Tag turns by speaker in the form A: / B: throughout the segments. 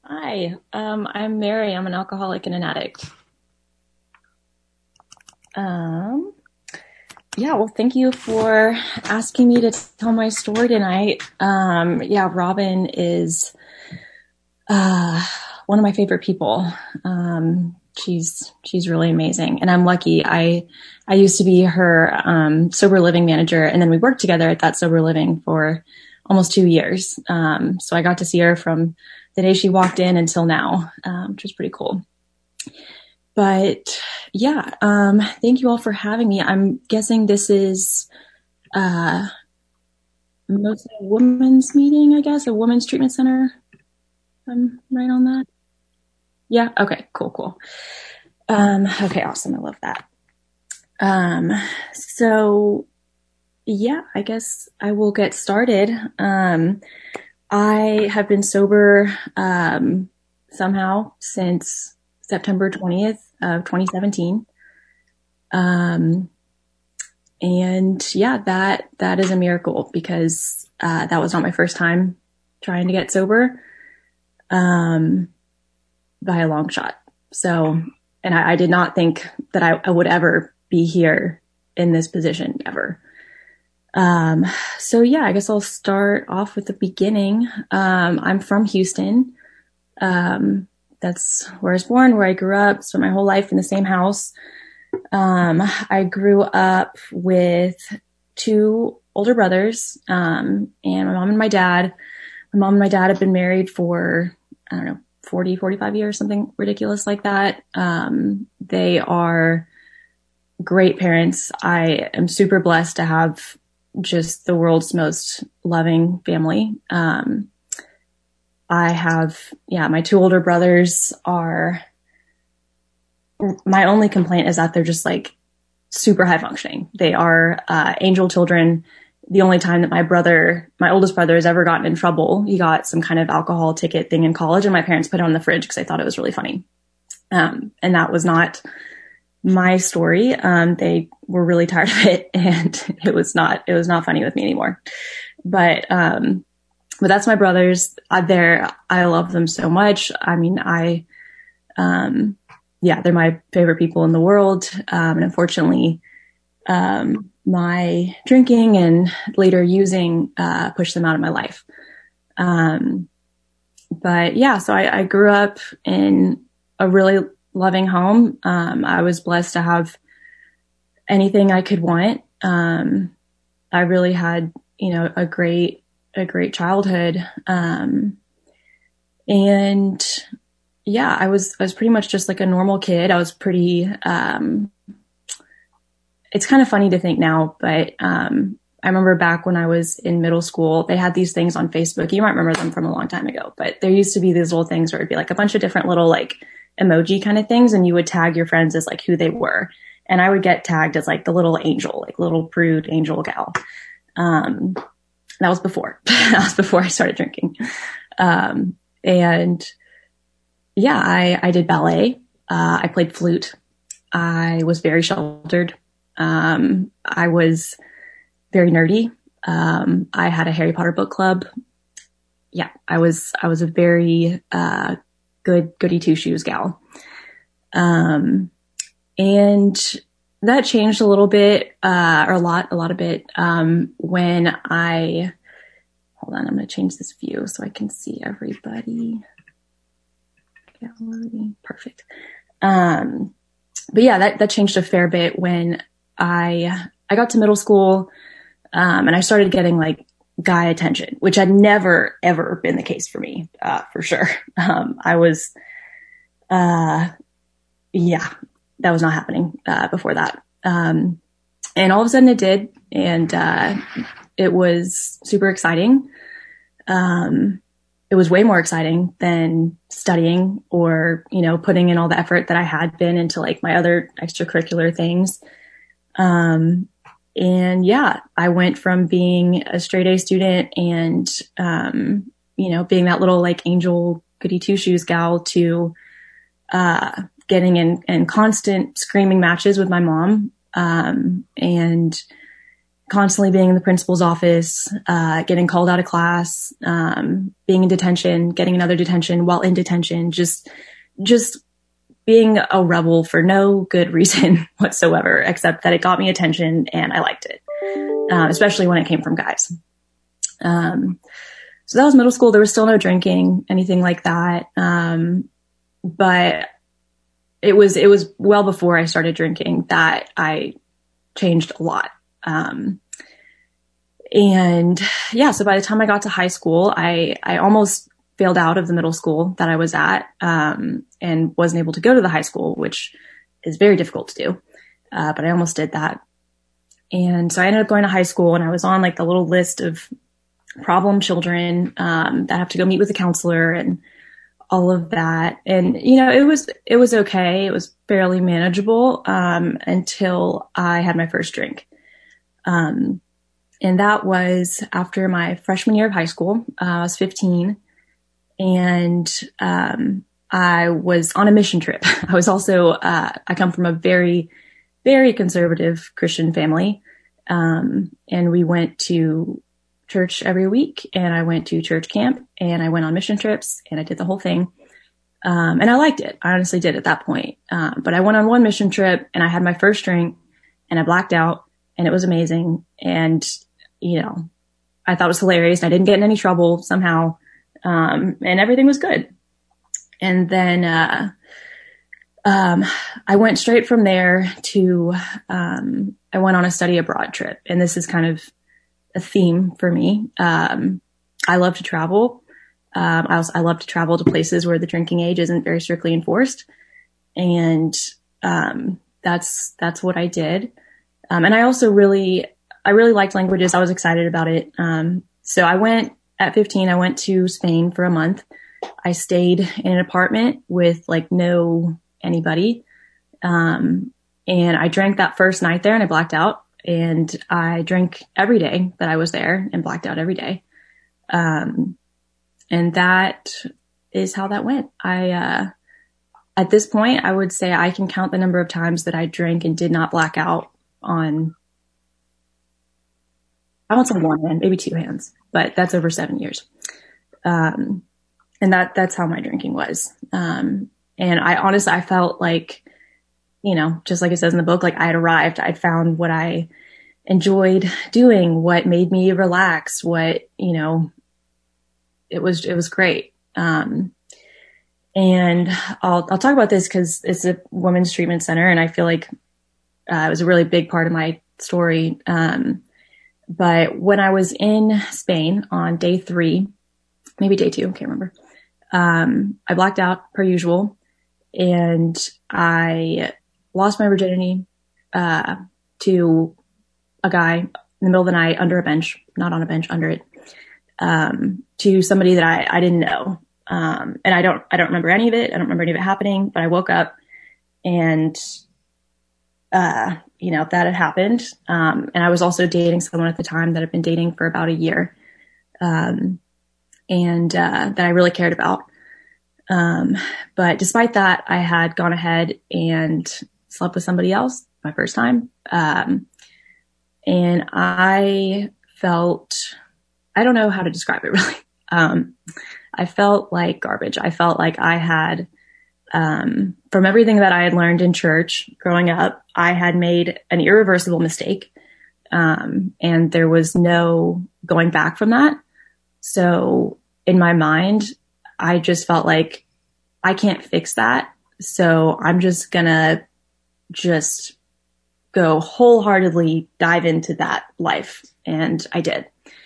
A: Hi, I'm Mary. I'm an alcoholic and an addict. Um, yeah, well, thank you for asking me to tell my story tonight. Yeah, Robin is one of my favorite people. She's really amazing, and I'm lucky. I used to be her sober living manager, and then we worked together at that sober living for almost 2 years. So I got to see her from the day she walked in until now, which was pretty cool. But yeah, thank you all for having me. I'm guessing this is mostly a women's meeting, I guess, a women's treatment center. I'm right on that. Yeah. Okay. Cool. Cool. Okay. Awesome. I love that. Um, so yeah, I guess I will get started. I have been sober somehow since September 20th of 2017. Um, And yeah, that is a miracle because, that was not my first time trying to get sober, um, by a long shot. So, and I did not think that I would ever be here in this position ever. Um, so yeah, I guess I'll start off with the beginning. I'm from Houston. Um, that's where I was born, where I grew up, spent my whole life in the same house. I grew up with two older brothers, and my mom and my dad. My mom and my dad have been married for, I don't know, 40, 45 years, something ridiculous like that. They are great parents. I am super blessed to have just the world's most loving family. I have, yeah, my two older brothers are, my only complaint is that they're just like super high functioning. They are angel children. The only time that my oldest brother has ever gotten in trouble, he got some kind of alcohol ticket thing in college, and my parents put it on the fridge because they thought it was really funny. And that was not my story. They were really tired of it, and it was not funny with me anymore. But that's my brothers. I love them so much. I mean, yeah, they're my favorite people in the world. And unfortunately, my drinking and later using, pushed them out of my life. But yeah, so I grew up in a really loving home. I was blessed to have anything I could want. I really had, a great childhood. And yeah, I was pretty much just like a normal kid. I was pretty, it's kind of funny to think now, but, I remember back when I was in middle school, they had these things on Facebook. You might remember them from a long time ago, but there used to be these little things where it'd be like a bunch of different little like emoji kind of things. And you would tag your friends as like who they were. And I would get tagged as like the little angel, like little prude angel gal. That was before, that was before I started drinking. And yeah, I did ballet. I played flute. I was very sheltered. I was very nerdy. I had a Harry Potter book club. Yeah, I was a very, good goody two shoes gal. And that changed a little bit, or a lot of bit, when hold on, I'm going to change this view so I can see everybody. Gallery. Perfect. But yeah, that changed a fair bit when I got to middle school, and I started getting like guy attention, which had never ever been the case for me, for sure. I was, yeah, that was not happening, before that. And all of a sudden it did. And, it was super exciting. It was way more exciting than studying or, putting in all the effort that I had been into like my other extracurricular things. And yeah, I went from being a straight A student and, being that little like angel goody two shoes gal to, getting in constant screaming matches with my mom, and constantly being in the principal's office, getting called out of class, being in detention, getting another detention while in detention, just being a rebel for no good reason whatsoever, except that it got me attention and I liked it, especially when it came from guys. So that was middle school. There was still no drinking, anything like that. But it was well before I started drinking that I changed a lot. And yeah, so by the time I got to high school, I almost failed out of the middle school that I was at, and wasn't able to go to the high school, which is very difficult to do. But I almost did that. And so I ended up going to high school, and I was on like the little list of problem children, that have to go meet with a counselor and all of that. And, it was okay. It was fairly manageable, until I had my first drink. And that was after my freshman year of high school. I was 15, and, I was on a mission trip. I was also, I come from a very, very conservative Christian family. And we went to church every week, and I went to church camp, and I went on mission trips, and I did the whole thing. And I liked it. I honestly did at that point. But I went on one mission trip, and I had my first drink, and I blacked out, and it was amazing. And, I thought it was hilarious. I didn't get in any trouble somehow. And everything was good. And then, I went straight from there to, I went on a study abroad trip, and this is kind of a theme for me. I love to travel. I love to travel to places where the drinking age isn't very strictly enforced. And, that's what I did. And I also really liked languages. I was excited about it. So at 15, I went to Spain for a month. I stayed in an apartment with like no anybody. And I drank that first night there, and I blacked out, and I drank every day that I was there and blacked out every day. And that is how that went. At this point, I would say I can count the number of times that I drank and did not black out on, I won't say one hand, maybe two hands, but that's over 7 years. And that's how my drinking was. And I felt like, just like it says in the book, like I had arrived. I'd found what I enjoyed doing, what made me relax, what, it was great. And I'll talk about this because it's a women's treatment center, and I feel like, it was a really big part of my story. But when I was in Spain on day 3, maybe day 2, can't remember. I blacked out per usual, and I lost my virginity, to a guy in the middle of the night under a bench, not on a bench, under it, to somebody that I didn't know. And I don't remember any of it. I don't remember any of it happening, but I woke up, and, that had happened. And I was also dating someone at the time that I'd been dating for about a year. And that I really cared about. But despite that, I had gone ahead and slept with somebody else my first time. And I felt, I don't know how to describe it really. I felt like garbage. I felt like I had, from everything that I had learned in church growing up, I had made an irreversible mistake. And there was no going back from that. So in my mind, I just felt like I can't fix that. So I'm just gonna go wholeheartedly dive into that life. And I did.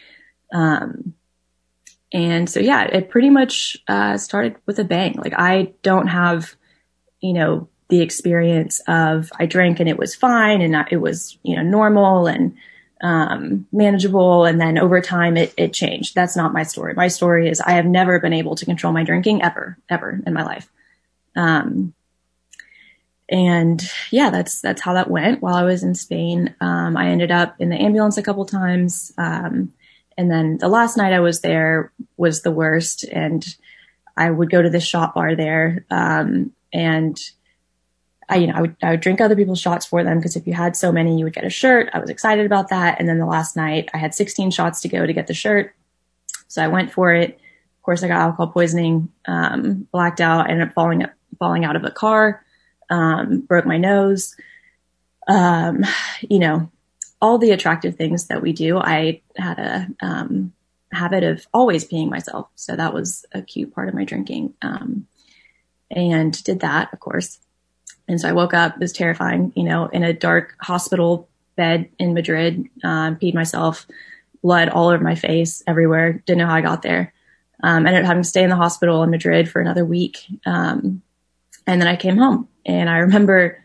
A: And so, yeah, it pretty much, started with a bang. Like I don't have, the experience of I drank and it was fine and it was, normal and, manageable. And then over time it changed. That's not my story. My story is I have never been able to control my drinking ever in my life. And yeah, that's how that went while I was in Spain. I ended up in the ambulance a couple times. And then the last night I was there was the worst. And I would go to this shop bar there. And I would drink other people's shots for them, because if you had so many, you would get a shirt. I was excited about that. And then the last night I had 16 shots to go to get the shirt. So I went for it. Of course, I got alcohol poisoning, blacked out, ended up falling out of a car, broke my nose. All the attractive things that we do. I had a habit of always peeing myself. So that was a cute part of my drinking. And did that, of course. And so I woke up, it was terrifying, in a dark hospital bed in Madrid, peed myself, blood all over my face, everywhere. Didn't know how I got there. Ended up having to stay in the hospital in Madrid for another week. And then I came home, and I remember,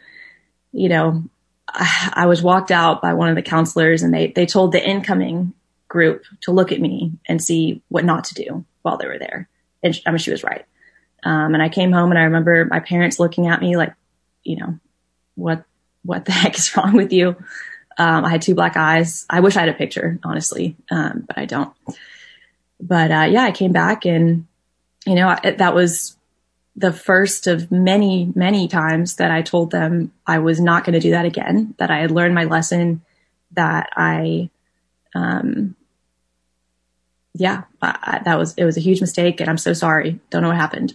A: I was walked out by one of the counselors, and they told the incoming group to look at me and see what not to do while they were there. And she was right. And I came home, and I remember my parents looking at me like, what the heck is wrong with you? I had 2 black eyes. I wish I had a picture, honestly. But I don't. But, I came back, and, that was the first of many, many times that I told them I was not going to do that again, that I had learned my lesson, that it was a huge mistake, and I'm so sorry. Don't know what happened.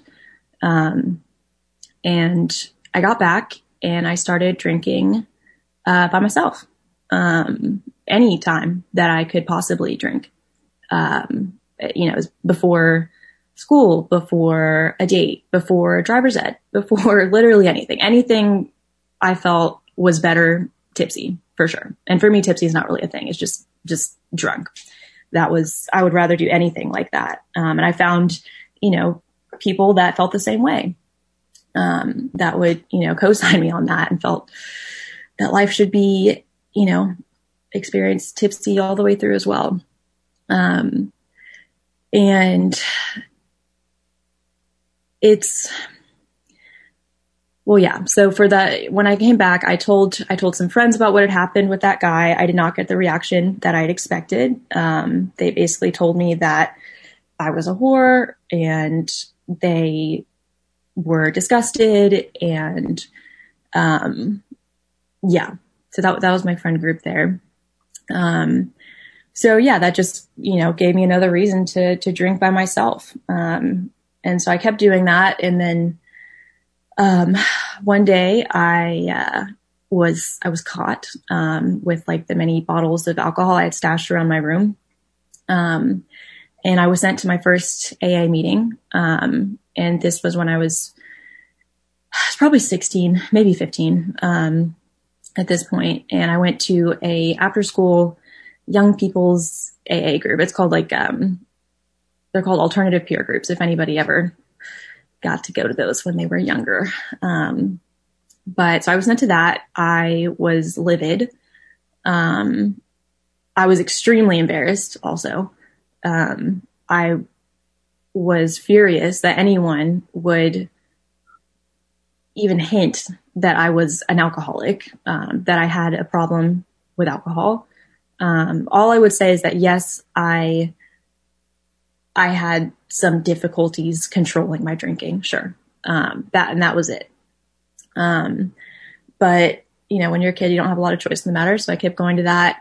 A: And I got back, and I started drinking, by myself, any time that I could possibly drink. It was before school, before a date, before driver's ed, before literally anything I felt was better tipsy, for sure. And for me, tipsy is not really a thing. It's just drunk. I would rather do anything like that. And I found, people that felt the same way, that would, co-sign me on that, and felt that life should be, experienced tipsy all the way through as well. And so when I came back, I told some friends about what had happened with that guy. I did not get the reaction that I'd expected. They basically told me that I was a whore, and they were disgusted. And, so that was my friend group there. That just, gave me another reason to drink by myself. And so I kept doing that. And then, one day I was caught, with like the many bottles of alcohol I had stashed around my room. And I was sent to my first AA meeting. And this was when I was probably 16, maybe 15, at this point. And I went to a after school young people's AA group. It's called they're called alternative peer groups, if anybody ever got to go to those when they were younger. But so I was sent to that. I was livid. I was extremely embarrassed also. I was furious that anyone would even hint that I was an alcoholic, that I had a problem with alcohol. All I would say is that, yes, I had some difficulties controlling my drinking. Sure. That was it. But when you're a kid, you don't have a lot of choice in the matter. So I kept going to that.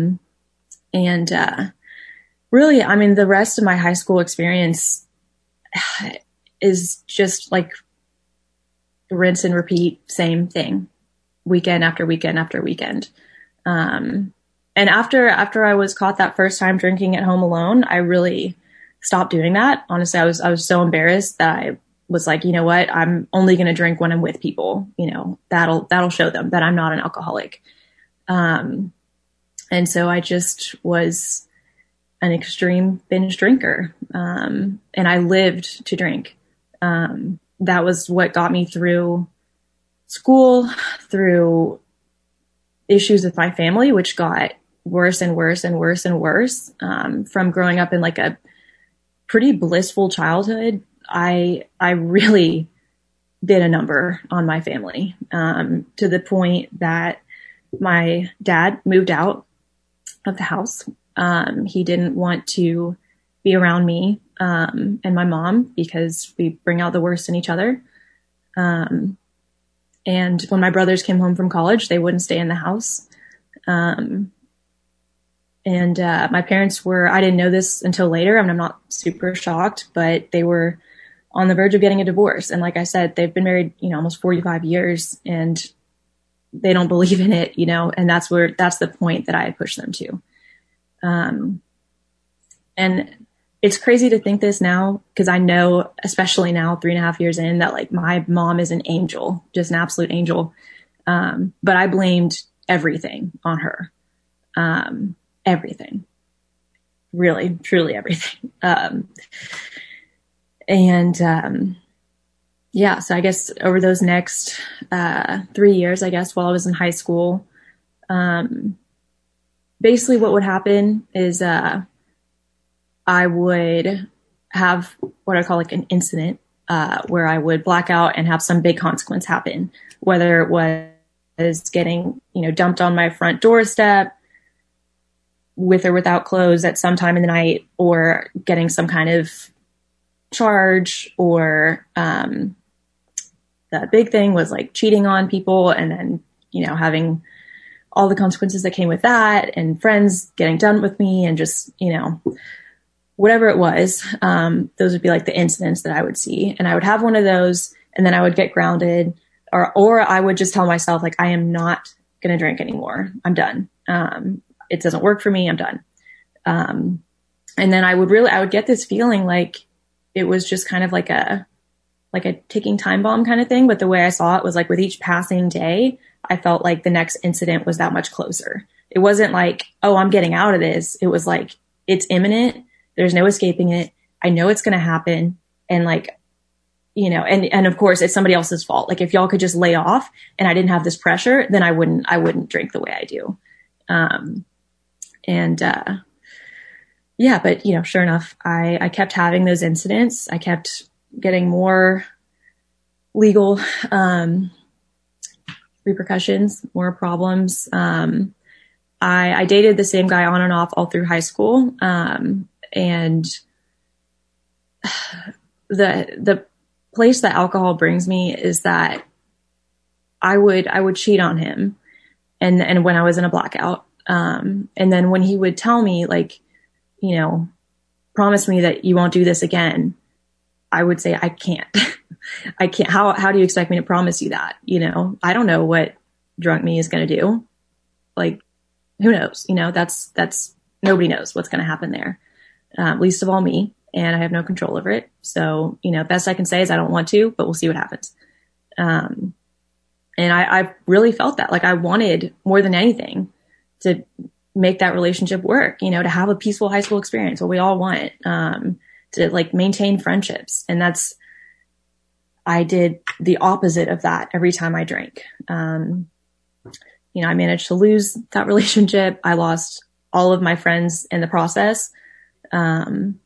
A: Really, the rest of my high school experience is just like rinse and repeat, same thing, weekend after weekend after weekend. And after I was caught that first time drinking at home alone, I really stopped doing that. Honestly, I was so embarrassed that I was like, you know what? I'm only going to drink when I'm with people. That'll show them that I'm not an alcoholic. And so I just was an extreme binge drinker. And I lived to drink. That was what got me through school, through issues with my family, which got worse and worse and worse and worse. From growing up in like a pretty blissful childhood, I really did a number on my family, to the point that my dad moved out of the house. He didn't want to be around me, and my mom, because we bring out the worst in each other. And when my brothers came home from college, they wouldn't stay in the house. My parents were, I didn't know this until later. I mean, I'm not super shocked, but they were on the verge of getting a divorce. And like I said, they've been married, almost 45 years, and they don't believe in it, and that's the point that I had pushed them to. And it's crazy to think this now, because I know, especially now, 3.5 years in, that like my mom is an angel, just an absolute angel. But I blamed everything on her. Everything, really, truly everything. Yeah, so I guess over those next 3 years, I guess, while I was in high school, basically what would happen is I would have what I call like an incident where I would black out and have some big consequence happen, whether it was getting, dumped on my front doorstep with or without clothes at some time in the night, or getting some kind of charge, or the big thing was like cheating on people, and then, having all the consequences that came with that, and friends getting done with me, and just, whatever it was, those would be like the incidents that I would see. And I would have one of those, and then I would get grounded, or I would just tell myself, like, I am not going to drink anymore. I'm done. It doesn't work for me. I'm done. And then I would get this feeling like it was just kind of like a ticking time bomb kind of thing. But the way I saw it was like with each passing day, I felt like the next incident was that much closer. It wasn't like, oh, I'm getting out of this. It was like, it's imminent. There's no escaping it. I know it's going to happen. And like, and of course it's somebody else's fault. Like if y'all could just lay off and I didn't have this pressure, then I wouldn't drink the way I do. Yeah, but sure enough, I kept having those incidents. I kept getting more legal, repercussions, more problems. I dated the same guy on and off all through high school. And the place that alcohol brings me is that I would cheat on him, and when I was in a blackout, and then when he would tell me, like, promise me that you won't do this again, I would say, I can't. I can't. How do you expect me to promise you that? I don't know what drunk me is going to do. Like, who knows? That's nobody knows what's going to happen there. Least of all me, and I have no control over it. So, best I can say is I don't want to, but we'll see what happens. And I really felt that, like, I wanted more than anything to make that relationship work, to have a peaceful high school experience, what we all want, to like maintain friendships. And I did the opposite of that every time I drank. I managed to lose that relationship. I lost all of my friends in the process. And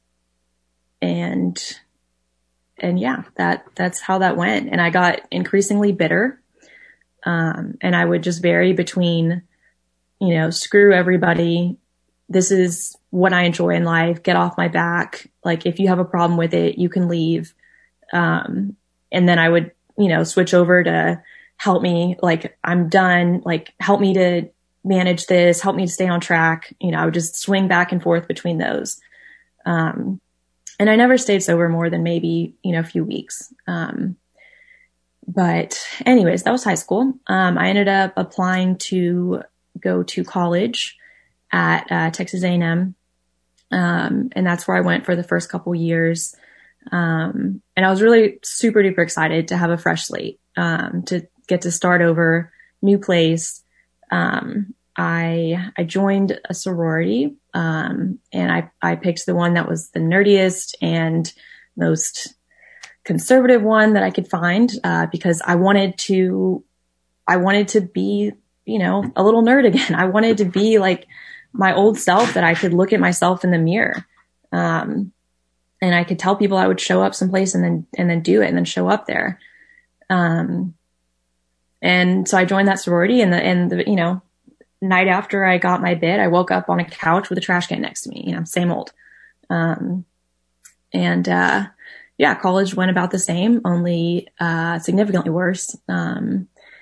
A: yeah, that's how that went. And I got increasingly bitter. And I would just vary between, screw everybody. This is what I enjoy in life. Get off my back. Like, if you have a problem with it, you can leave. And then I would, switch over to help me. Like, I'm done. Like, help me to manage this. Help me to stay on track. I would just swing back and forth between those. And I never stayed sober more than maybe, a few weeks. But anyways, that was high school. I ended up applying to go to college at Texas A&M. And that's where I went for the first couple years. And I was really super duper excited to have a fresh slate, to get to start over, new place. I joined a sorority, and I picked the one that was the nerdiest and most conservative one that I could find, because I wanted to be, a little nerd again. I wanted to be like my old self, that I could look at myself in the mirror. And I could tell people I would show up someplace and then do it and then show up there. And so I joined that sorority, and the night after I got my bid, I woke up on a couch with a trash can next to me, same old. Yeah, college went about the same, only, significantly worse.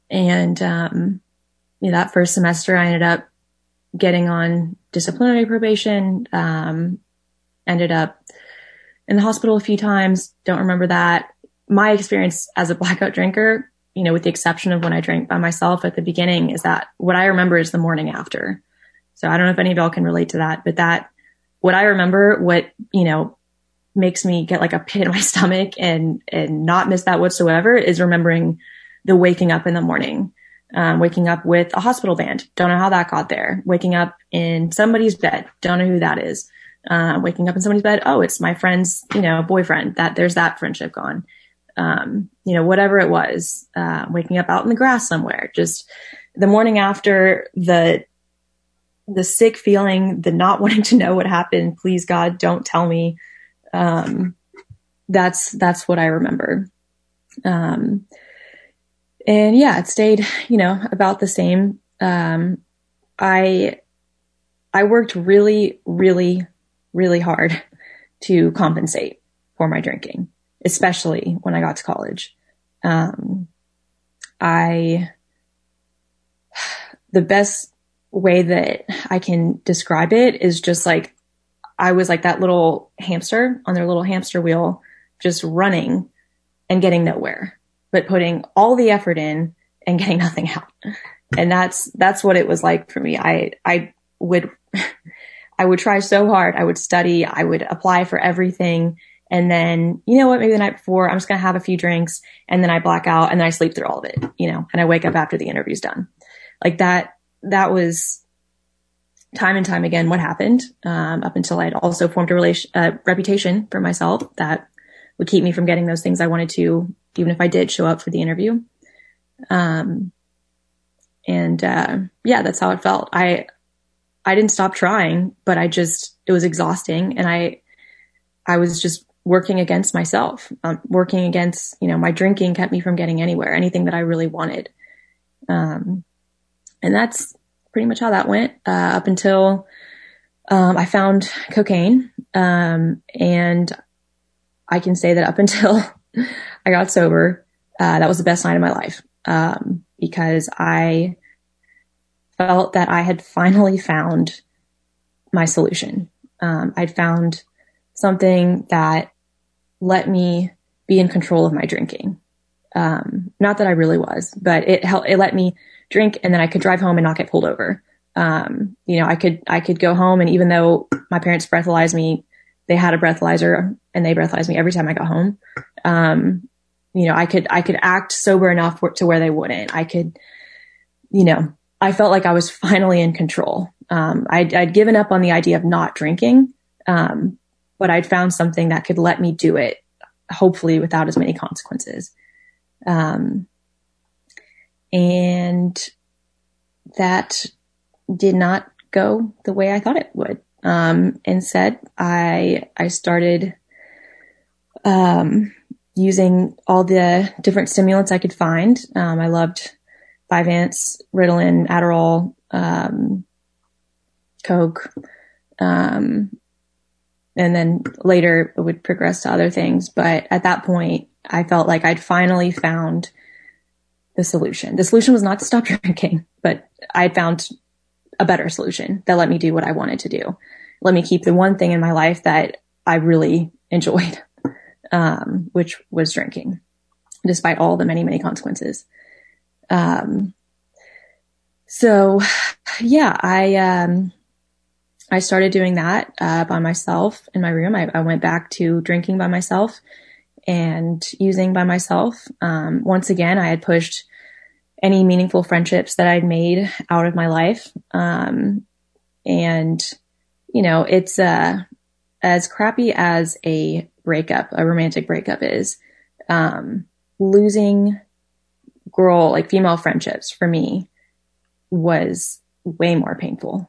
A: And, that first semester I ended up getting on disciplinary probation, ended up in the hospital a few times. Don't remember that. My experience as a blackout drinker, with the exception of when I drank by myself at the beginning, is that what I remember is the morning after. So I don't know if any of y'all can relate to that, but what I remember, makes me get like a pit in my stomach and not miss that whatsoever, is remembering the waking up in the morning, waking up with a hospital band. Don't know how that got there. Waking up in somebody's bed. Don't know who that is. Waking up in somebody's bed. Oh, it's my friend's, boyfriend. There's that friendship gone. Whatever it was, waking up out in the grass somewhere, just the morning after, the sick feeling, the not wanting to know what happened. Please God, don't tell me. That's what I remember. And yeah, it stayed, about the same. I worked really, really, really hard to compensate for my drinking, especially when I got to college. The best way that I can describe it is just like, I was like that little hamster on their little hamster wheel, just running and getting nowhere, but putting all the effort in and getting nothing out. And that's what it was like for me. I would try so hard. I would study. I would apply for everything. And then, maybe the night before, I'm just going to have a few drinks, and then I black out, and then I sleep through all of it, and I wake up after the interview's done. Like that was time and time again what happened, up until I'd also formed a reputation for myself that would keep me from getting those things I wanted to, even if I did show up for the interview. That's how it felt. I didn't stop trying, but it was exhausting. And I was just working against myself, working against, my drinking kept me from getting anywhere, anything that I really wanted. And that's pretty much how that went, up until, I found cocaine. And I can say that up until I got sober, that was the best night of my life. Because I felt that I had finally found my solution. I'd found something that let me be in control of my drinking. Not that I really was, but it let me drink, and then I could drive home and not get pulled over. I could go home, and even though my parents breathalyzed me, they had a breathalyzer and they breathalyzed me every time I got home. I could act sober enough to where they wouldn't. I could, I felt like I was finally in control. I'd given up on the idea of not drinking. But I'd found something that could let me do it, hopefully without as many consequences. And that did not go the way I thought it would. Instead, I started, using all the different stimulants I could find. I loved Vyvanse, Ritalin, Adderall, Coke, and then later it would progress to other things. But at that point, I felt like I'd finally found the solution. The solution was not to stop drinking, but I'd found a better solution that let me do what I wanted to do. Let me keep the one thing in my life that I really enjoyed, which was drinking, despite all the many, many consequences. I started doing that, by myself in my room. I went back to drinking by myself and using by myself. Once again, I had pushed any meaningful friendships that I'd made out of my life. It's, as crappy as a romantic breakup is, losing female friendships for me was way more painful.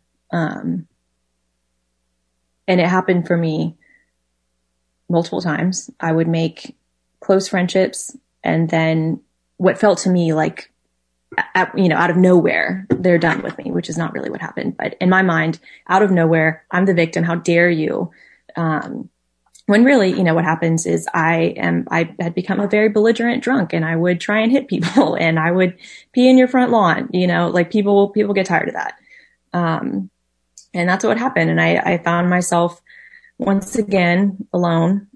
A: And it happened for me multiple times. I would make close friendships, and then what felt to me like, out of nowhere, they're done with me, which is not really what happened. But in my mind, out of nowhere, I'm the victim. How dare you, When really, what happens is I had become a very belligerent drunk, and I would try and hit people and I would pee in your front lawn, like people get tired of that. And that's what happened. And I found myself once again alone.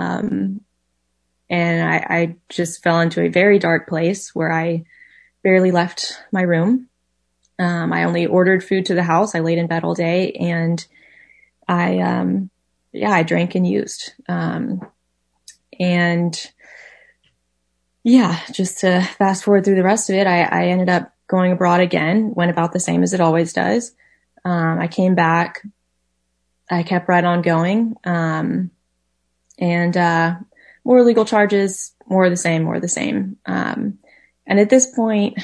A: And I just fell into a very dark place where I barely left my room. I only ordered food to the house. I laid in bed all day, and I drank and used. And yeah, just to fast forward through the rest of it, I ended up going abroad again, went about the same as it always does. I came back, I kept right on going. And more legal charges, more of the same. And at this point,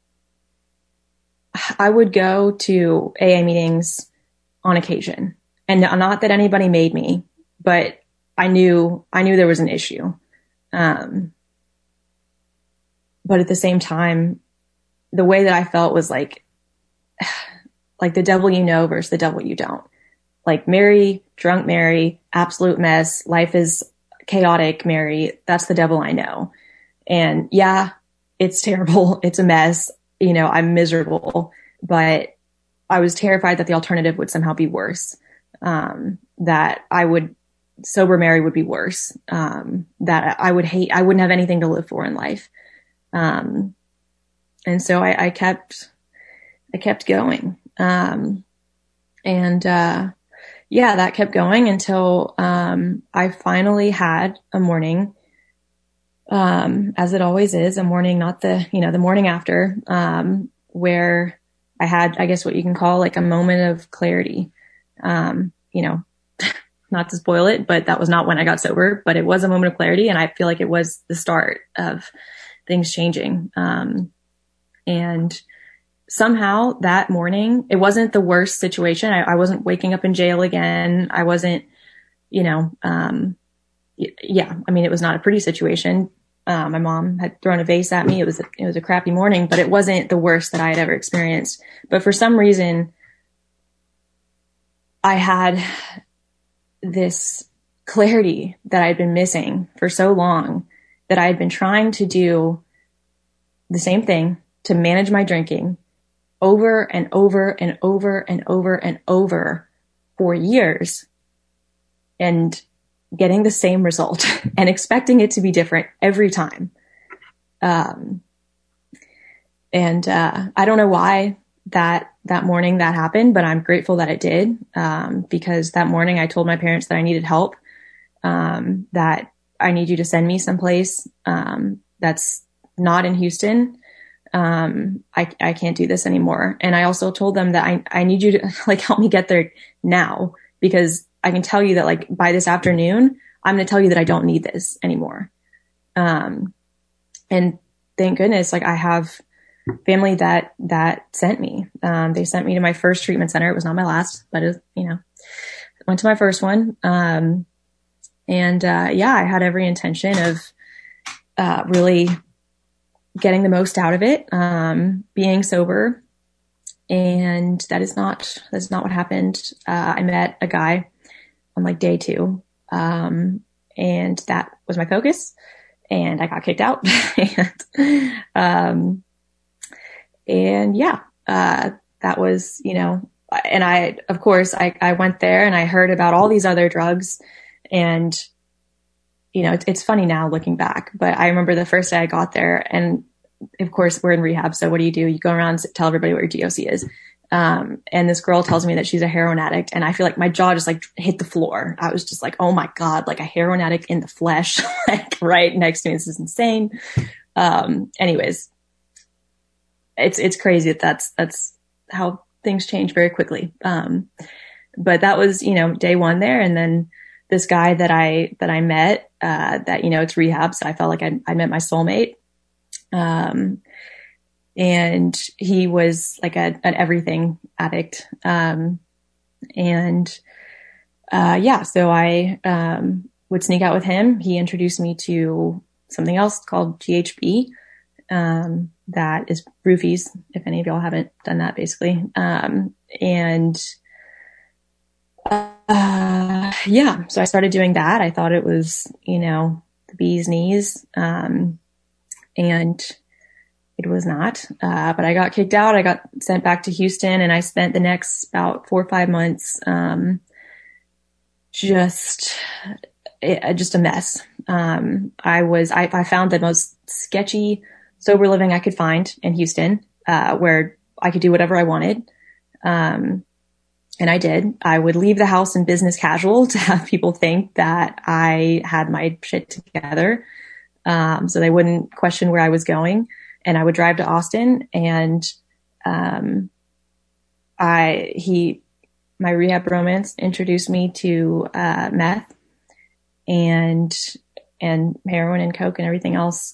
A: I would go to AA meetings on occasion. And not that anybody made me, but I knew there was an issue. But at the same time, the way that I felt was like the devil you know versus the devil you don't. Like Mary, drunk Mary, absolute mess. Life is chaotic, Mary. That's the devil I know. And yeah, it's terrible. It's a mess. I'm miserable, but I was terrified that the alternative would somehow be worse. That sober Mary would be worse. That I wouldn't have anything to live for in life. And so I kept going. Yeah, that kept going until, I finally had a morning, as it always is, a morning, not the morning after, where I had, I guess what you can call like a moment of clarity. Not to spoil it, but that was not when I got sober, but it was a moment of clarity. And I feel like it was the start of things changing. And somehow that morning, it wasn't the worst situation. I wasn't waking up in jail again. I wasn't, it was not a pretty situation. My mom had thrown a vase at me. It was a crappy morning, but it wasn't the worst that I had ever experienced. But for some reason, I had this clarity that I'd been missing for so long, that I had been trying to do the same thing, to manage my drinking over and over and over and over and over for years, and getting the same result and expecting it to be different every time. I don't know why that morning that happened, but I'm grateful that it did. Because that morning I told my parents that I needed help, that I need you to send me someplace, that's not in Houston. I can't do this anymore. And I also told them that I need you to help me get there now, because I can tell you that by this afternoon, I'm going to tell you that I don't need this anymore. And thank goodness, I have family that sent me. They sent me to my first treatment center. It was not my last, but went to my first one. I had every intention of, really getting the most out of it, being sober. And that is not what happened. I met a guy on day 2. And that was my focus, and I got kicked out. That was, and of course I went there and I heard about all these other drugs, and, it's funny now looking back, but I remember the first day I got there, and of course we're in rehab. So what do? You go around and tell everybody what your DOC is. And this girl tells me that she's a heroin addict, and I feel like my jaw just hit the floor. I was just oh my God, a heroin addict in the flesh, right next to me. This is insane. Anyways, it's crazy that's how things change very quickly. But that was, day 1 there. And then this guy that I met, that, it's rehab. So I felt like I met my soulmate. And he was an everything addict. So I, would sneak out with him. He introduced me to something else called GHB. That is roofies, if any of y'all haven't done that, basically. Yeah. So I started doing that. I thought it was, the bee's knees. And it was not. But I got kicked out. I got sent back to Houston, and I spent the next about 4 or 5 months, just a mess. I found the most sketchy sober living I could find in Houston, where I could do whatever I wanted. And I did. I would leave the house in business casual to have people think that I had my shit together. So they wouldn't question where I was going. And I would drive to Austin, and, my rehab romance introduced me to, meth and heroin and coke and everything else.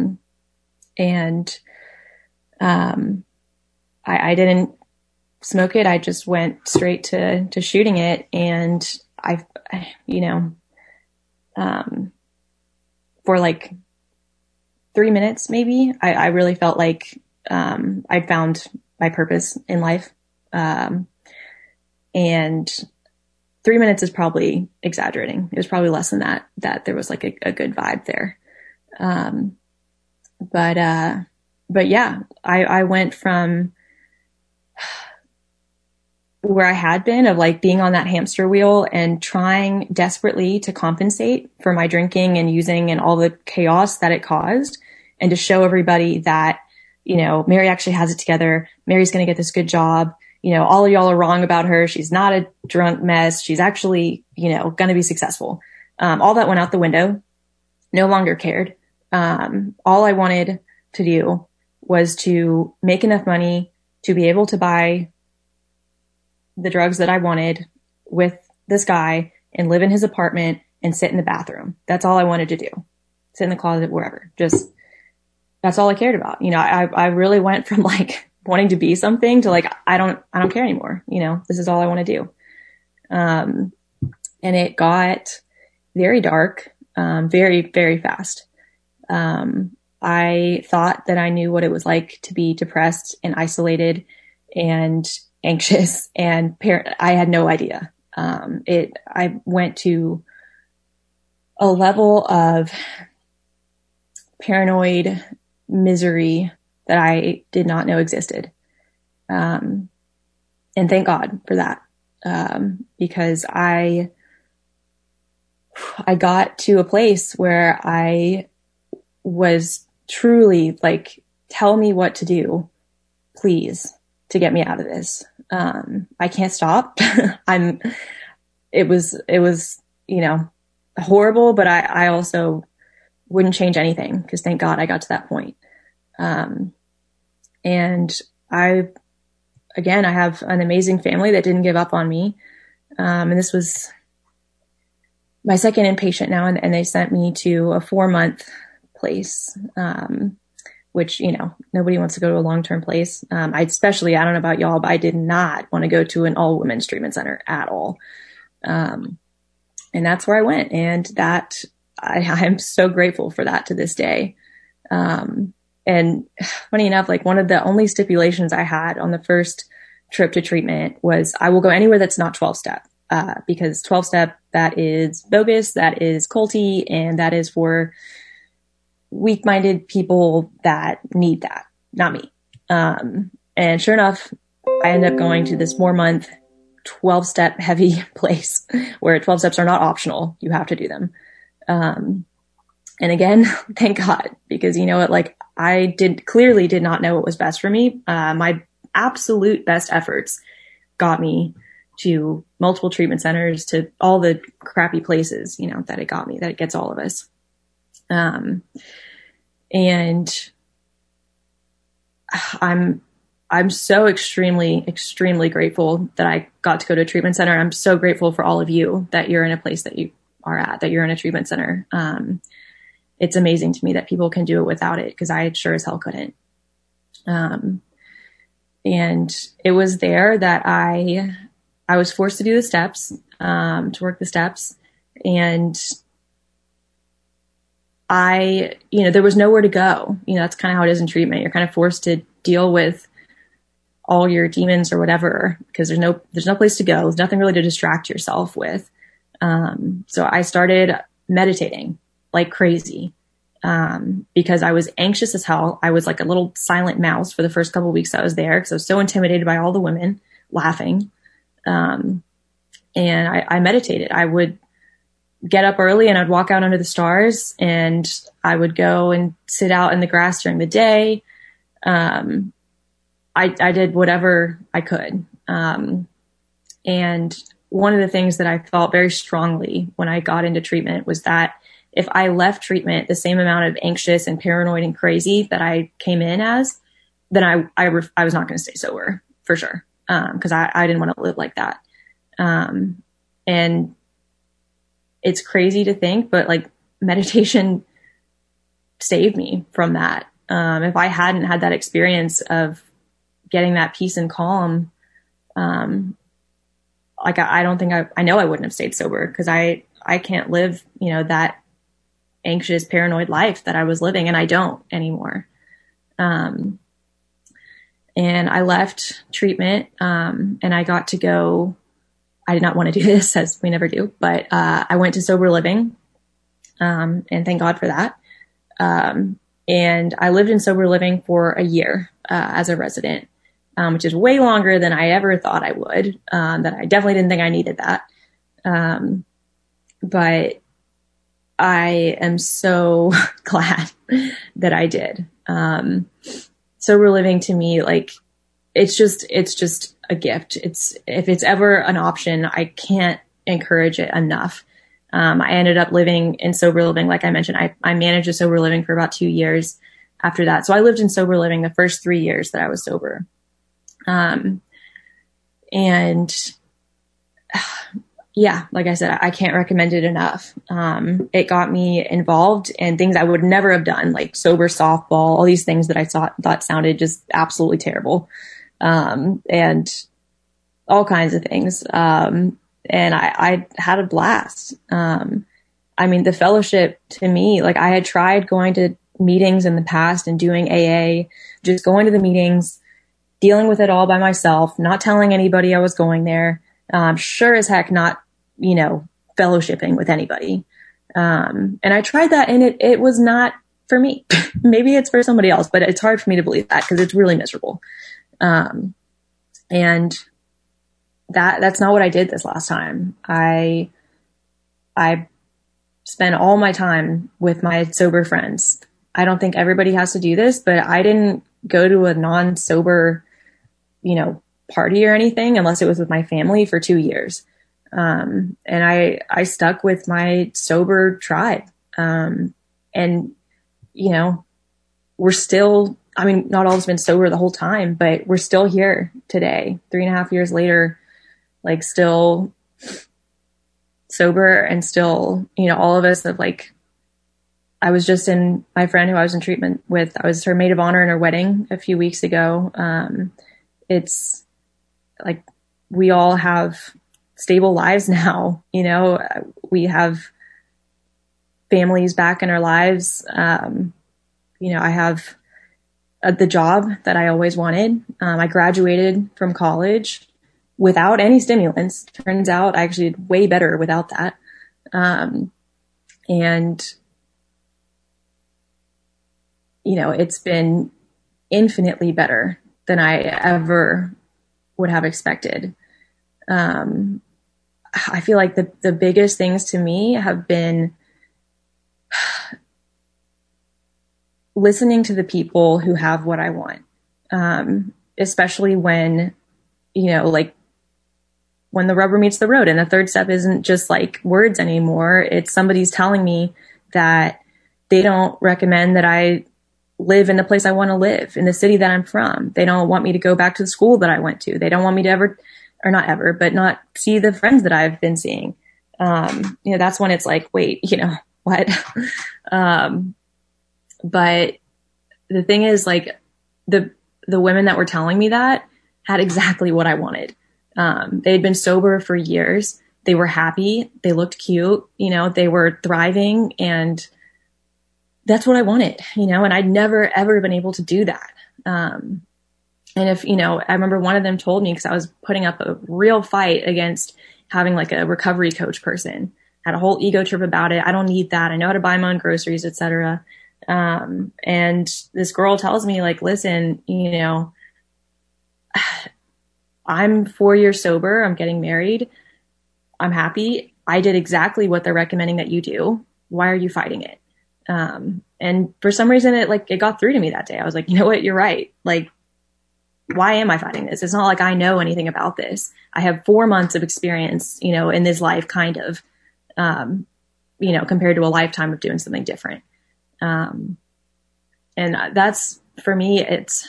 A: I didn't smoke it. I just went straight to shooting it. And for like 3 minutes, maybe, I really felt like, I'd found my purpose in life. And 3 minutes is probably exaggerating. It was probably less than that there was like a good vibe there. But yeah, I went from where I had been, of like being on that hamster wheel and trying desperately to compensate for my drinking and using and all the chaos that it caused, and to show everybody that, Mary actually has it together. Mary's going to get this good job. All of y'all are wrong about her. She's not a drunk mess. She's actually, going to be successful. All that went out the window. No longer cared. All I wanted to do was to make enough money to be able to buy the drugs that I wanted with this guy and live in his apartment and sit in the bathroom. That's all I wanted to do. Sit in the closet, wherever. Just, that's all I cared about. I really went from like wanting to be something to like, I don't care anymore. This is all I want to do. And it got very dark, very, very fast. I thought that I knew what it was like to be depressed and isolated and anxious, and I had no idea. I went to a level of paranoid misery that I did not know existed. And thank God for that. Because I got to a place where I was truly like, tell me what to do, please, to get me out of this. I can't stop. It was, horrible, but I also wouldn't change anything, because thank God I got to that point. And I have an amazing family that didn't give up on me. And this was my second inpatient now, and they sent me to a 4-month place, which, nobody wants to go to a long-term place. I don't know about y'all, but I did not want to go to an all women's treatment center at all. And that's where I went. And that I'm so grateful for that to this day. And funny enough, like one of the only stipulations I had on the first trip to treatment was I will go anywhere that's not 12-step, because 12-step, that is bogus, that is culty, and that is for weak-minded people that need that, not me. And sure enough, I ended up going to this 4-month 12-step heavy place where 12 steps are not optional. You have to do them. And again, thank God, because like I clearly did not know what was best for me. My absolute best efforts got me to multiple treatment centers, to all the crappy places, that it got me, that it gets all of us. And I'm so extremely, extremely grateful that I got to go to a treatment center. I'm so grateful for all of you that you're in a place that you are at, that you're in a treatment center. It's amazing to me that people can do it without it, because I sure as hell couldn't. And it was there that I was forced to do the steps, to work the steps. And there was nowhere to go. That's kind of how it is in treatment. You're kind of forced to deal with all your demons or whatever, because there's no place to go. There's nothing really to distract yourself with. So I started meditating like crazy, because I was anxious as hell. I was like a little silent mouse for the first couple of weeks I was there, because I was so intimidated by all the women laughing. And I meditated. I would get up early and I'd walk out under the stars, and I would go and sit out in the grass during the day. I did whatever I could. And one of the things that I felt very strongly when I got into treatment was that if I left treatment the same amount of anxious and paranoid and crazy that I came in as, then I was not going to stay sober for sure. Cause I didn't want to live like that. And it's crazy to think, but like meditation saved me from that. If I hadn't had that experience of getting that peace and calm, like I don't think I know I wouldn't have stayed sober, because I can't live, that anxious, paranoid life that I was living, and I don't anymore. And I left treatment, and I got to go. I did not want to do this, as we never do, but I went to sober living, and thank God for that. And I lived in sober living for a year as a resident, which is way longer than I ever thought I would. That I definitely didn't think I needed that. But I am so glad that I did. Sober living to me, like, it's just a gift. If it's ever an option, I can't encourage it enough. I ended up living in sober living. Like I mentioned, I managed a sober living for about 2 years after that. So I lived in sober living the first 3 years that I was sober. And yeah, like I said, I can't recommend it enough. It got me involved in things I would never have done, like sober softball, all these things that I thought sounded just absolutely terrible. And all kinds of things. And I had a blast. I mean, the fellowship to me, like I had tried going to meetings in the past and doing AA, just going to the meetings, dealing with it all by myself, not telling anybody I was going there. Sure as heck not, fellowshipping with anybody. And I tried that, and it was not for me. Maybe it's for somebody else, but it's hard for me to believe that, because it's really miserable. And that's not what I did this last time. I spent all my time with my sober friends. I don't think everybody has to do this, but I didn't go to a non-sober, party or anything unless it was with my family for 2 years. And I stuck with my sober tribe. And, we're still, not all of us been sober the whole time, but we're still here today, 3.5 years later, like still sober, and still, all of us have I was just in my friend who I was in treatment with, I was her maid of honor in her wedding a few weeks ago. It's like, we all have stable lives now, we have families back in our lives. I have the job that I always wanted. I graduated from college without any stimulants. Turns out I actually did way better without that. And, it's been infinitely better than I ever would have expected. I feel like the biggest things to me have been listening to the people who have what I want. Especially when, when the rubber meets the road, and the third step isn't just like words anymore. It's somebody's telling me that they don't recommend that I live in the place I want to live, in the city that I'm from. They don't want me to go back to the school that I went to. They don't want me to ever, or not ever, but not see the friends that I've been seeing. That's when it's like, wait, what? But the thing is, like, the women that were telling me that had exactly what I wanted. They had been sober for years. They were happy. They looked cute. They were thriving, and that's what I wanted, and I'd never, ever been able to do that. And if, I remember one of them told me, because I was putting up a real fight against having like a recovery coach person, had a whole ego trip about it. I don't need that. I know how to buy my own groceries, etc. And this girl tells me, like, listen, I'm 4 years sober. I'm getting married. I'm happy. I did exactly what they're recommending that you do. Why are you fighting it? And for some reason it got through to me that day. I was like, you know what? You're right. Like, why am I fighting this? It's not like I know anything about this. I have 4 months of experience, in this life, kind of, compared to a lifetime of doing something different. And that's, for me, it's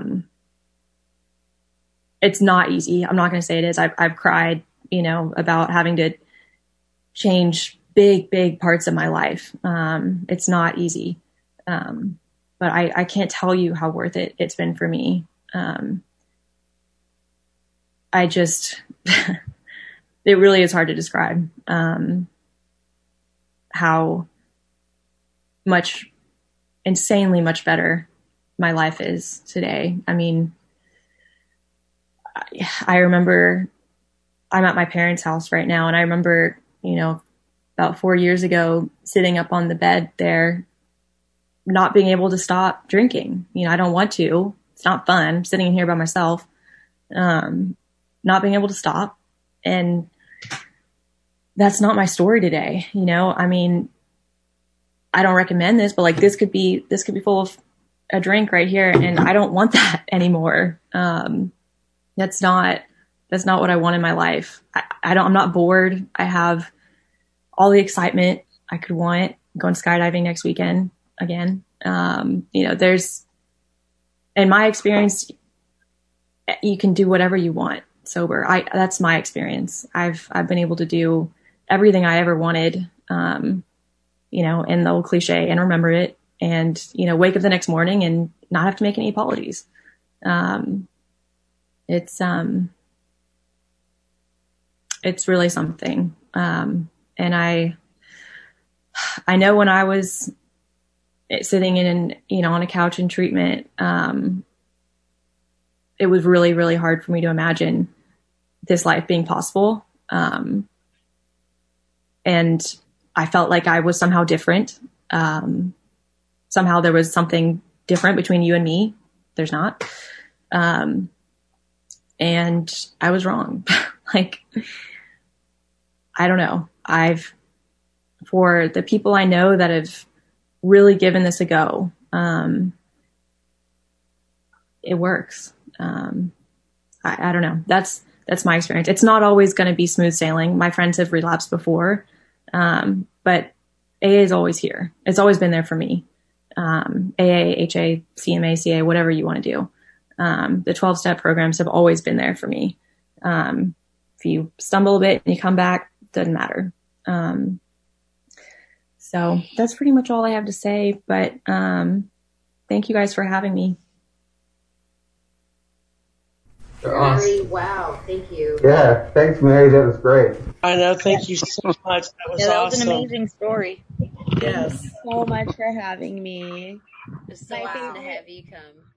A: not easy. I'm not going to say it is. I've cried, about having to change big parts of my life. It's not easy. But I can't tell you how worth it's been for me. I just, it really is hard to describe, how much, insanely much better my life is today. I mean, I remember I'm at my parents' house right now, and I remember, about 4 years ago, sitting up on the bed there, not being able to stop drinking. I don't want to. It's not fun. I'm sitting in here by myself, not being able to stop. And that's not my story today. I mean, I don't recommend this, but like, this could be full of a drink right here. And I don't want that anymore. That's not what I want in my life. I'm not bored. I have all the excitement I could want. I'm going skydiving next weekend again. There's, in my experience, you can do whatever you want sober. That's my experience. I've been able to do everything I ever wanted, and the old cliche, and remember it, and, wake up the next morning and not have to make any apologies. It's really something. And I know when I was sitting in, on a couch in treatment, it was really, really hard for me to imagine this life being possible. And I felt like I was somehow different. Somehow there was something different between you and me. There's not. And I was wrong. Like, I don't know. For the people I know that have really given this a go, it works. I don't know. That's my experience. It's not always going to be smooth sailing. My friends have relapsed before. But AA is always here. It's always been there for me. AA, HA, CMA, CA, whatever you want to do. The 12-step programs have always been there for me. If you stumble a bit and you come back, doesn't matter. So that's pretty much all I have to say, but, thank you guys for having me.
B: Mary, wow, thank you.
C: Yeah, thanks, Mary. That was great.
D: I know. Thank you so much. That was awesome.
E: That was an amazing story.
D: Yes.
E: Thank you so much for having me.
B: It's so awesome to have you come.